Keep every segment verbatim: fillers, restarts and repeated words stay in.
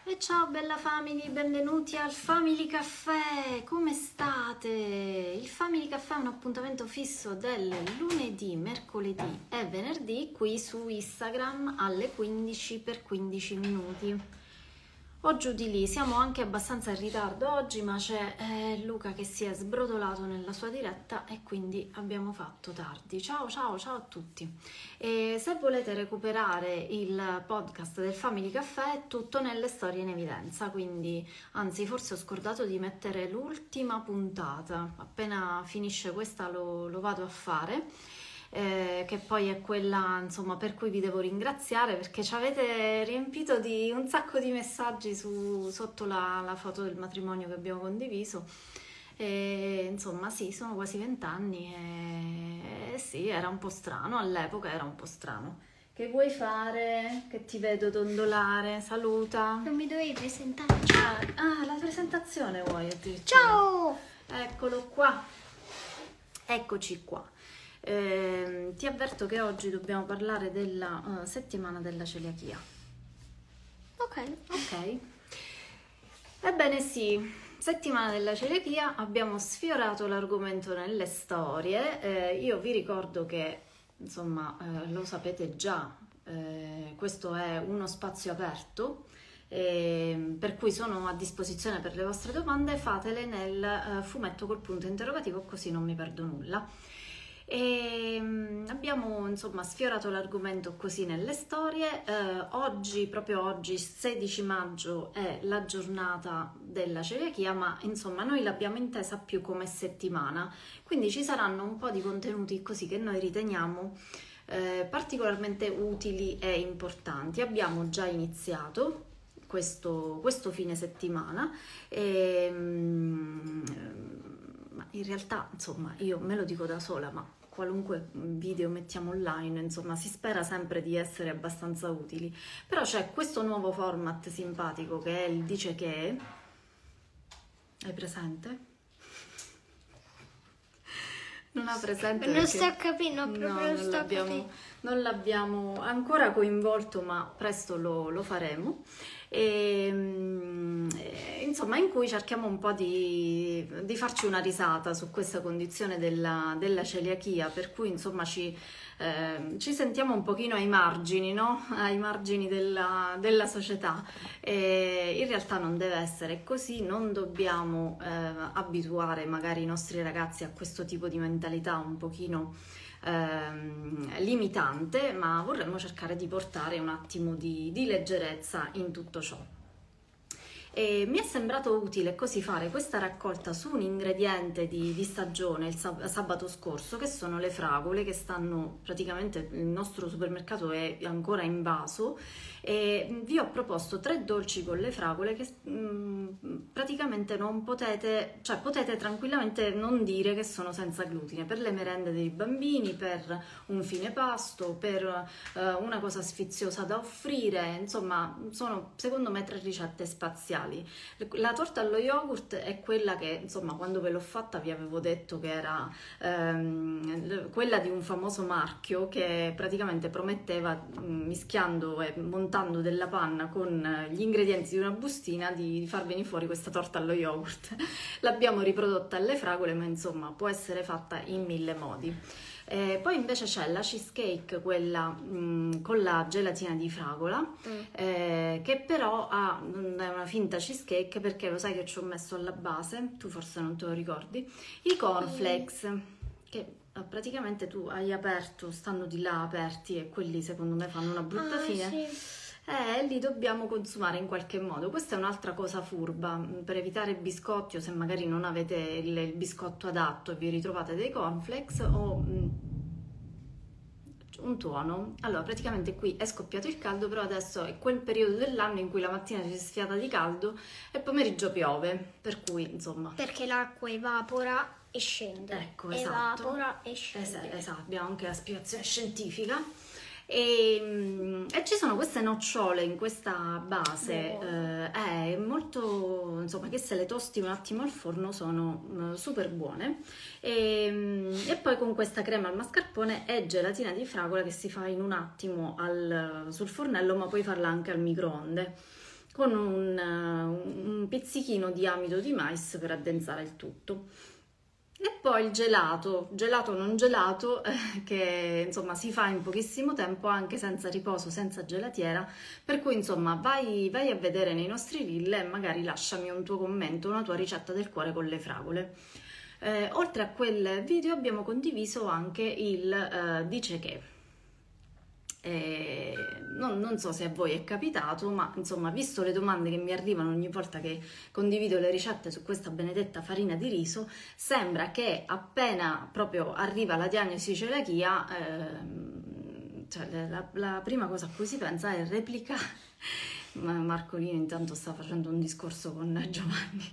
E ciao bella family, benvenuti al Family Caffè, come state? Il Family Caffè è un appuntamento fisso del lunedì, mercoledì e venerdì qui su Instagram alle quindici per quindici minuti. O giù di lì, siamo anche abbastanza in ritardo oggi, ma c'è eh, Luca che si è sbrodolato nella sua diretta e quindi abbiamo fatto tardi. Ciao ciao ciao a tutti. E se volete recuperare il podcast del Family Caffè è tutto nelle storie in evidenza, quindi anzi forse ho scordato di mettere l'ultima puntata, appena finisce questa lo, lo vado a fare. Eh, che poi è quella insomma per cui vi devo ringraziare perché ci avete riempito di un sacco di messaggi su, sotto la, la foto del matrimonio che abbiamo condiviso e insomma sì, sono quasi vent'anni e, e sì, era un po' strano all'epoca, era un po' strano. Che vuoi fare? Che ti vedo dondolare, saluta. Non mi dovevi presentare. Ah, ah, la presentazione vuoi addirittura? Ciao! Eccolo qua, eccoci qua. Eh, ti avverto che oggi dobbiamo parlare della uh, settimana della celiachia. Ok. Ok. Ebbene sì, settimana della celiachia, abbiamo sfiorato l'argomento nelle storie. Eh, io vi ricordo che, insomma, eh, lo sapete già, eh, questo è uno spazio aperto. Eh, per cui sono a disposizione per le vostre domande, fatele nel eh, fumetto col punto interrogativo, così non mi perdo nulla. E abbiamo insomma sfiorato l'argomento così nelle storie. Eh, oggi, proprio oggi, sedici maggio, è la giornata della celiachia, ma insomma noi l'abbiamo intesa più come settimana, quindi ci saranno un po' di contenuti così che noi riteniamo eh, particolarmente utili e importanti. Abbiamo già iniziato questo, questo fine settimana e, mm, ma in realtà insomma io me lo dico da sola, ma qualunque video mettiamo online, insomma, si spera sempre di essere abbastanza utili. Però c'è questo nuovo format simpatico che è il Dice Che. Hai presente? Non ha presente? Non perché... sto capendo, proprio no, non non sto l'abbiamo, capendo. non l'abbiamo ancora coinvolto, ma presto lo, lo faremo. E, insomma, in cui cerchiamo un po' di, di farci una risata su questa condizione della, della celiachia, per cui insomma ci, eh, ci sentiamo un pochino ai margini, no? Ai margini della, della società. E in realtà non deve essere così, non dobbiamo eh, abituare magari i nostri ragazzi a questo tipo di mentalità un pochino Ehm, limitante, ma vorremmo cercare di portare un attimo di, di leggerezza in tutto ciò. E mi è sembrato utile così fare questa raccolta su un ingrediente di, di stagione il sab- sabato scorso, che sono le fragole, che stanno praticamente, il nostro supermercato è ancora in vaso, e vi ho proposto tre dolci con le fragole che mh, praticamente non potete, cioè potete tranquillamente non dire che sono senza glutine, per le merende dei bambini, per un fine pasto, per eh, una cosa sfiziosa da offrire, insomma sono secondo me tre ricette spaziali. La torta allo yogurt è quella che, insomma, quando ve l'ho fatta vi avevo detto che era ehm, quella di un famoso marchio che praticamente prometteva, mischiando e montando della panna con gli ingredienti di una bustina, di far venire fuori questa torta allo yogurt. L'abbiamo riprodotta alle fragole, ma insomma può essere fatta in mille modi. Eh, poi invece c'è la cheesecake, quella mh, con la gelatina di fragola, mm. eh, che però ha, è una finta cheesecake, perché lo sai che ci ho messo alla base, tu forse non te lo ricordi, i cornflakes, mm. che eh, praticamente tu hai aperto, stanno di là aperti e quelli secondo me fanno una brutta ah, fine. Sì. Eh, li dobbiamo consumare in qualche modo. Questa è un'altra cosa furba, per evitare biscotti, o se magari non avete il, il biscotto adatto e vi ritrovate dei cornflakes o mh, un tuono. Allora, praticamente qui è scoppiato il caldo, però adesso è quel periodo dell'anno in cui la mattina ci si sfiata di caldo e il pomeriggio piove, per cui insomma... Perché l'acqua evapora e scende. Ecco, esatto. Evapora e scende. Es- esatto, abbiamo anche la spiegazione scientifica. E, e ci sono queste nocciole in questa base, oh. eh, è molto, insomma, che se le tosti un attimo al forno sono uh, super buone. E, e poi con questa crema al mascarpone e gelatina di fragola che si fa in un attimo al, sul fornello, ma puoi farla anche al microonde. con un, un pizzichino di amido di mais per addensare il tutto. E poi il gelato, gelato non gelato, eh, che insomma si fa in pochissimo tempo anche senza riposo, senza gelatiera, per cui insomma vai, vai a vedere nei nostri reel e magari lasciami un tuo commento, una tua ricetta del cuore con le fragole. Eh, oltre a quel video abbiamo condiviso anche il eh, dice che. Eh, non, non so se a voi è capitato, ma insomma, visto le domande che mi arrivano ogni volta che condivido le ricette su questa benedetta farina di riso, sembra che appena proprio arriva la diagnosi celiachia, ehm, cioè la, la prima cosa a cui si pensa è replicare. Marcolino intanto sta facendo un discorso con Giovanni.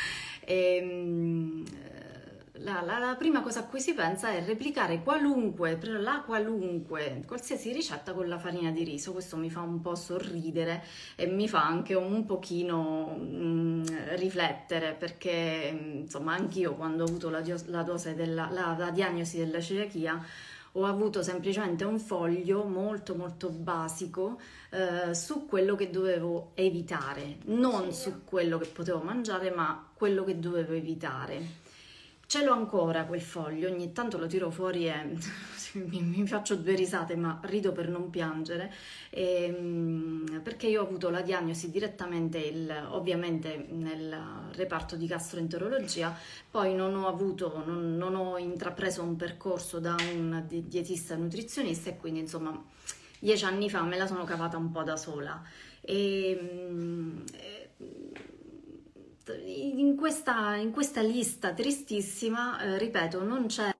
ehm, La, la, la prima cosa a cui si pensa è replicare qualunque, la qualunque, qualsiasi ricetta con la farina di riso. Questo mi fa un po' sorridere e mi fa anche un pochino mh, riflettere, perché insomma anch'io quando ho avuto la, la dose della, la, la diagnosi della celiachia ho avuto semplicemente un foglio molto molto basico eh, su quello che dovevo evitare, non Sì. su quello che potevo mangiare, ma quello che dovevo evitare. Ce l'ho ancora quel foglio, ogni tanto lo tiro fuori e mi, mi faccio due risate, ma rido per non piangere, e, perché io ho avuto la diagnosi direttamente, il, ovviamente nel reparto di gastroenterologia, poi non ho avuto, non, non ho intrapreso un percorso da un dietista nutrizionista e quindi insomma dieci anni fa me la sono cavata un po' da sola. E, In questa, in questa lista tristissima, eh, ripeto, non c'erano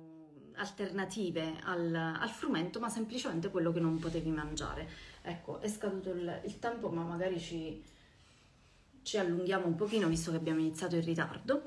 alternative al, al frumento, ma semplicemente quello che non potevi mangiare. Ecco, è scaduto il, il tempo, ma magari ci, ci allunghiamo un pochino visto che abbiamo iniziato in ritardo.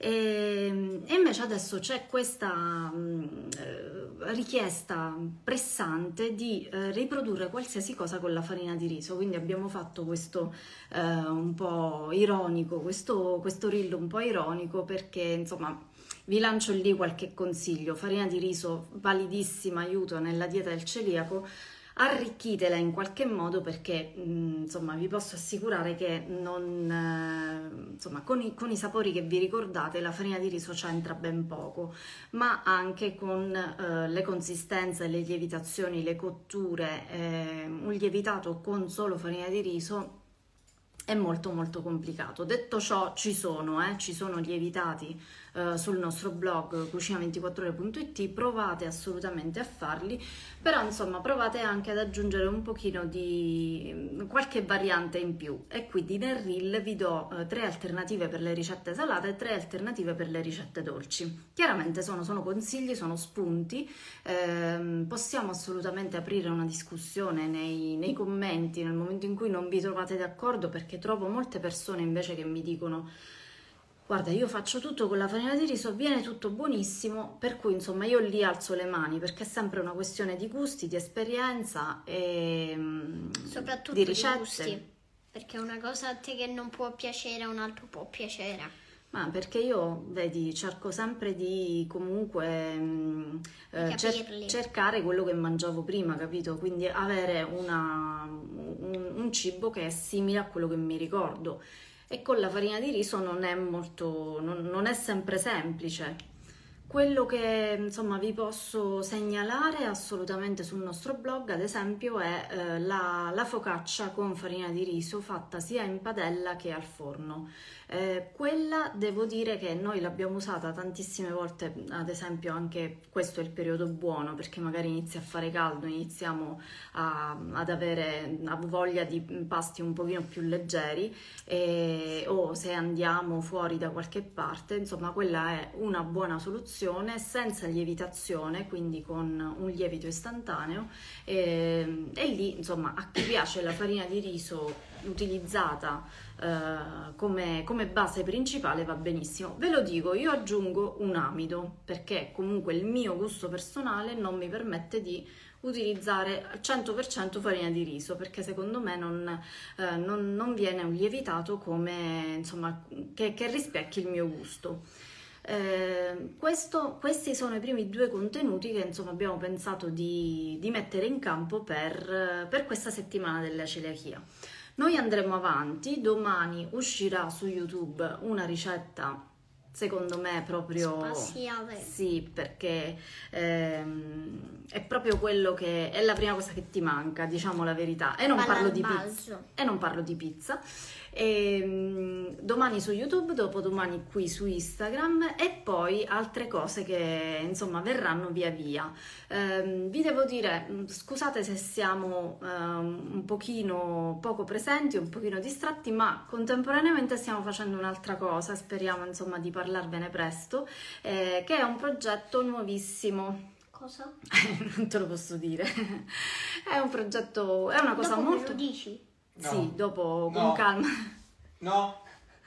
E, e invece adesso c'è questa mh, richiesta pressante di eh, riprodurre qualsiasi cosa con la farina di riso, quindi abbiamo fatto questo eh, un po' ironico, questo, questo reel un po' ironico, perché insomma vi lancio lì qualche consiglio. Farina di riso validissima, aiuto nella dieta del celiaco. Arricchitela in qualche modo, perché mh, insomma vi posso assicurare che non, eh, insomma, con i, con i sapori che vi ricordate la farina di riso c'entra ben poco, ma anche con eh, le consistenze, le lievitazioni, le cotture, eh, un lievitato con solo farina di riso è molto molto complicato. Detto ciò, ci sono, eh, ci sono lievitati eh, sul nostro blog cucina ventiquattro ore punto it, provate assolutamente a farli, però insomma provate anche ad aggiungere un pochino di qualche variante in più, e quindi nel reel vi do eh, tre alternative per le ricette salate e tre alternative per le ricette dolci. Chiaramente sono, sono consigli, sono spunti, eh, possiamo assolutamente aprire una discussione nei, nei commenti nel momento in cui non vi trovate d'accordo, perché trovo molte persone invece che mi dicono: guarda, io faccio tutto con la farina di riso, viene tutto buonissimo, per cui insomma io lì alzo le mani, perché è sempre una questione di gusti, di esperienza e Soprattutto di di ricette. gusti, perché una cosa a te che non può piacere, a un altro può piacere. Ma perché io, vedi, cerco sempre di comunque mh, eh, cer- capirli. cercare quello che mangiavo prima, capito? Quindi avere una, un, un cibo che è simile a quello che mi ricordo. E con la farina di riso non è molto, non, non è sempre semplice. Quello che insomma vi posso segnalare assolutamente sul nostro blog, ad esempio, è eh, la, la focaccia con farina di riso fatta sia in padella che al forno. Eh, quella devo dire che noi l'abbiamo usata tantissime volte, ad esempio anche questo è il periodo buono, perché magari inizia a fare caldo, iniziamo a, ad avere a voglia di pasti un pochino più leggeri, e, o se andiamo fuori da qualche parte, insomma quella è una buona soluzione senza lievitazione, quindi con un lievito istantaneo, e, e lì insomma a chi piace la farina di riso utilizzata eh, come, come base principale va benissimo. Ve lo dico, io aggiungo un amido, perché comunque il mio gusto personale non mi permette di utilizzare al cento per cento farina di riso, perché secondo me non, eh, non, non viene un lievitato come, insomma, che, che rispecchi il mio gusto. Eh, questo, questi sono i primi due contenuti che insomma abbiamo pensato di, di mettere in campo per, per questa settimana della celiachia. Noi andremo avanti, domani uscirà su YouTube una ricetta, secondo me proprio spaziale. sì, perché ehm, è proprio quello che è la prima cosa che ti manca, diciamo la verità. E non Palla parlo al di pizza. balzo. E non parlo di pizza. E, domani su YouTube, dopodomani qui su Instagram e poi altre cose che insomma verranno via via. Ehm, vi devo dire, scusate se siamo ehm, un pochino poco presenti, un pochino distratti, ma contemporaneamente stiamo facendo un'altra cosa, speriamo insomma di parlarvene presto, eh, che è un progetto nuovissimo. Cosa? Non te lo posso dire. È un progetto, è una cosa Dopo molto... me lo dici? No. Sì, dopo con No. calma. No,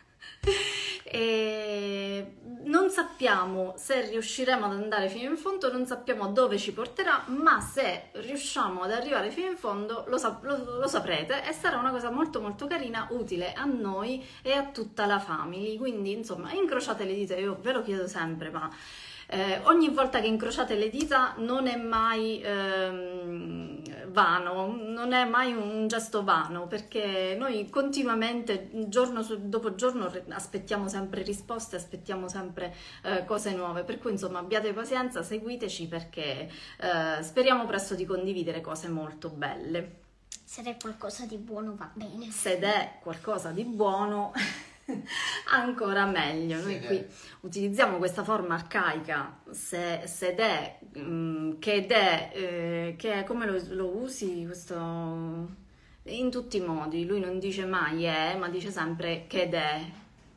E non sappiamo se riusciremo ad andare fino in fondo, non sappiamo dove ci porterà, ma se riusciamo ad arrivare fino in fondo lo, sap- lo- lo saprete e sarà una cosa molto molto carina, utile a noi e a tutta la family. Quindi insomma incrociate le dita, io ve lo chiedo sempre, ma eh, ogni volta che incrociate le dita non è mai ehm, vano, non è mai un gesto vano, perché noi continuamente, giorno su- dopo giorno, re- aspettiamo sempre risposte, aspettiamo sempre eh, cose nuove, per cui insomma abbiate pazienza, seguiteci perché eh, speriamo presto di condividere cose molto belle. Se è qualcosa di buono va bene. Se è qualcosa di buono, ancora meglio. Noi Sed è. qui utilizziamo questa forma arcaica, se, sed è, mm, che ed è, eh, che è, come lo, lo usi questo? In tutti i modi, lui non dice mai è, ma dice sempre che ed è.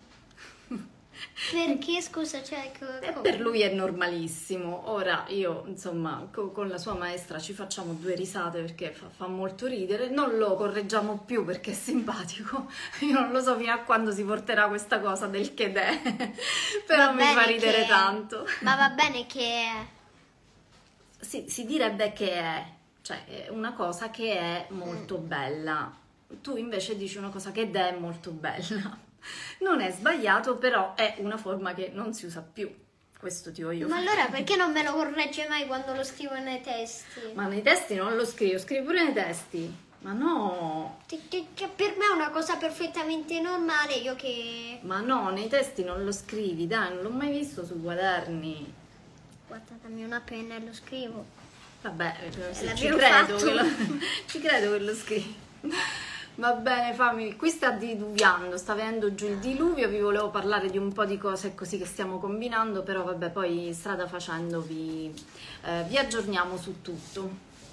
Perché, scusa, cioè... co- E co- per lui è normalissimo. Ora io, insomma, co- con la sua maestra ci facciamo due risate perché fa, fa molto ridere. Non lo correggiamo più perché è simpatico. Io non lo so fino a quando si porterà questa cosa del che è. Però Va mi fa bene ridere che- tanto. Ma va bene che... Sì, si direbbe che è, cioè è una cosa che è molto bella. Tu invece dici una cosa che è molto bella. Non è sbagliato, però è una forma che non si usa più. Questo ti voglio Ma fare. allora perché non me lo corregge mai quando lo scrivo nei testi? Ma nei testi non lo scrivo, scrivo pure nei testi. Ma no, Che, che- che per me è una cosa perfettamente normale, io che... ma no, nei testi non lo scrivi, dai, non l'ho mai visto sui quaderni. Guarda, dammi una penna e lo scrivo. Vabbè, eh, se ci L'abbiamo credo, fatto. che lo, ci credo che lo scrivi. Va bene, fammi. Qui sta diluviando, sta venendo giù il diluvio, vi volevo parlare di un po' di cose così che stiamo combinando, però vabbè, poi strada facendo vi, eh, vi aggiorniamo su tutto.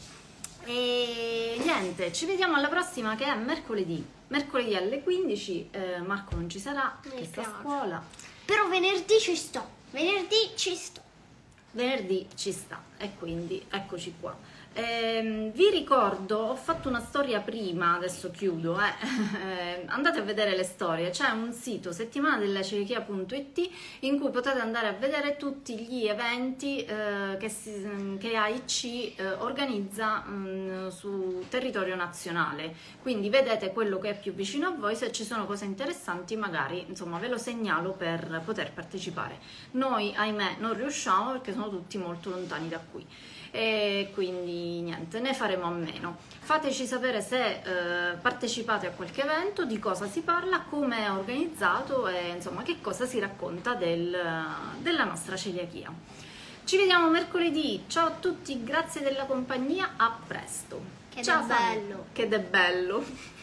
E niente, ci vediamo alla prossima che è mercoledì. Mercoledì alle quindici, eh, Marco non ci sarà, Mi che sta a piace. scuola. Però venerdì ci sto. Venerdì ci sto. Venerdì ci sta e quindi eccoci qua. Ehm, vi ricordo, ho fatto una storia prima, adesso chiudo, eh. Eh, andate a vedere le storie, c'è un sito settimana della celiachia punto it in cui potete andare a vedere tutti gli eventi eh, che, si, che A I C eh, organizza mh, su territorio nazionale, quindi vedete quello che è più vicino a voi, se ci sono cose interessanti magari insomma ve lo segnalo per poter partecipare. Noi ahimè non riusciamo perché sono tutti molto lontani da qui. E quindi niente, ne faremo a meno. Fateci sapere se eh, partecipate a qualche evento, di cosa si parla, come è organizzato e insomma che cosa si racconta del, della nostra celiachia. Ci vediamo mercoledì, ciao a tutti, grazie della compagnia, a presto. Che Ciao è Sami. bello. Che è bello.